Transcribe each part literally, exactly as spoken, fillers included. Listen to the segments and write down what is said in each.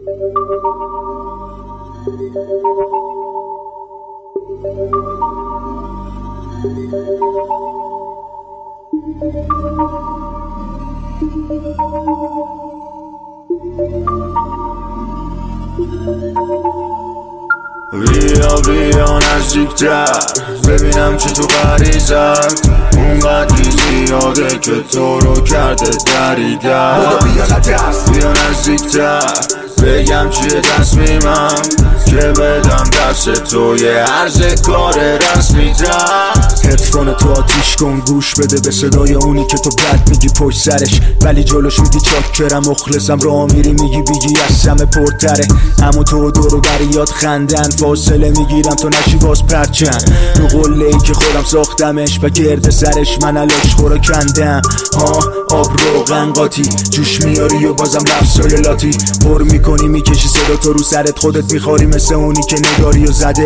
بیا بیا نزدیکتر ببینم چی تو غریزت اونقدری زیاده که تو رو کرده دریدن. بیا نزدیکتر بگم چیه تصمیمم که بدم دست تو یه عرض کار رسمی تر. هدفون تو آتیش کن گوش بده به صدای اونی که تو بد میگی پشت سرش ولی جلوش میگی چاکرم مخلصم راه میری میگی بیگی از همه پرتره. همون تو دورو بریات خندن فاصله میگیرم تو نشی باز پرچن رو قله ای که خودم ساختمش و گرد سرش من علاش خورا کندم. ها آب روغن قاطی جوش میاری و بازم لفظای لاتی پر میکنی میکشی صدا تو رو سرت خودت میخوری مثل اونی که نگاری و زده.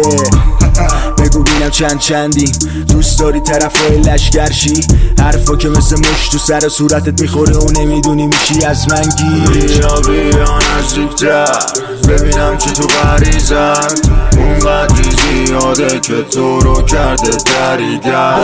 بگو بینم چند چندی دوست داری طرفای لشگرشی حرفا که مثل مش تو سر صورتت میخوره و نمیدونی میشی از من گیر. بیا بیا نزدیکتر ببینم چی تو غریزت اونقدری زیاده که تو رو کرده دریدن.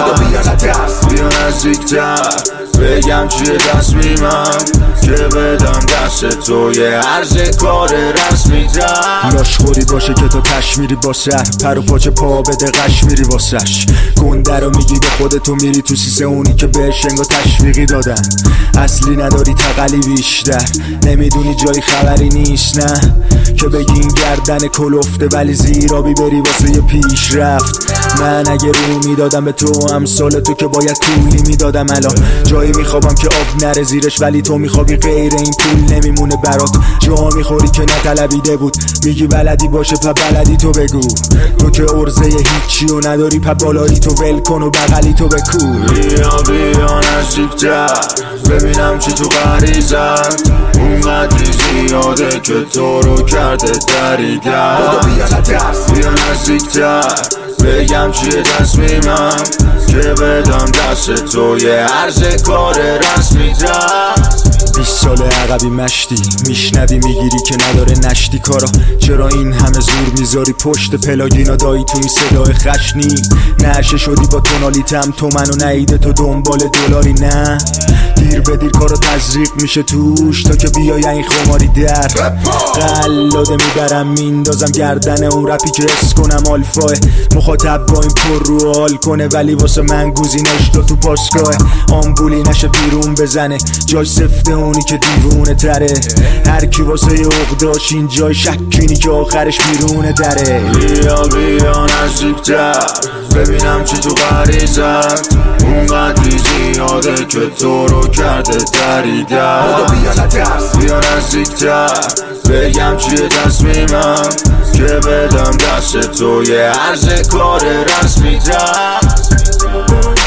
بیا نزدیکتر بگم چیه تصمیمم که بدم دست تو یه عرض کار رسمی تر. لاشخوری باشه که تو تش میری با سر پر و پاچه پا بده قش میری واسش گنده رو میگی به خودتو میری تو سیسه اونی که بهش انگا تشویقی دادن. اصلی نداری تقلی بیشتر نمیدونی جای خبری نیست نه که بگی این گردن کلفته ولی زیرابی بری واسه یه پیش رفت. من اگه رو میدادم به تو امثال تو که باید طولی میدادم الان جایی میخوابم که آب نره زیرش ولی تو میخوابی غیر این طول نمیمونه برات. جا میخوری که نطلبیده بود میگی بلدی باشه پا بلدی تو بگو تو که ارزه هیچی و نداری پا بالایی تو ول کن و بغلی تو بکو. بیا بیا نزدیکتر ببینم چی تو غریزت اونقدری زیاده که تو رو کرده دریدن. بیا نزدیکتر بگم چیه تصمیمم که بدم دست تو یه عرض کار رسمی تر. بیست سال عقبی مشتی میشنوی میگیری که نداره نشتی کارا چرا این همه زور میذاری پشت پلاگینا دایی تو این صدای خشنی نرشه شدی با تونالیتم تو منو نهیده تو دنبال دلاری نه دیر به دیر کارو تزریق میشه توش تا که بیای این خماری در قلاده میبرم میندازم گردن اون رپی که اس کنم آلفاه مخاطب با این پر رو حال کنه ولی واسه من گوزینش دو تو پاسگاه آمبولی نشه بیرون بزنه جای سفته اونی که دیوونه تره هر کی واسه یه عقداش این جای شکینی که آخرش بیرونه دره. بیا بیا نزدیکتر ببینم چی تو غریزت اونقدری زیاده که تو رو کرده دریدن. بیا نزدیکتر بگم چیه تصمیمم که بدم دست تو یه عرض کار رسمی تر.